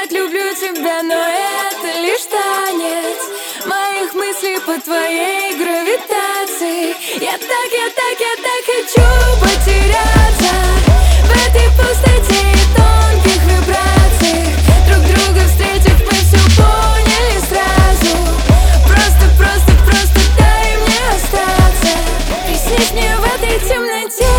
сказать люблю тебя, но это лишь танец моих мыслей по твоей гравитации. Я так хочу потеряться в этой пустоте и тонких вибрациях. Друг друга встретив, мы все поняли сразу. Просто дай мне остаться. Приснись мне в этой темноте.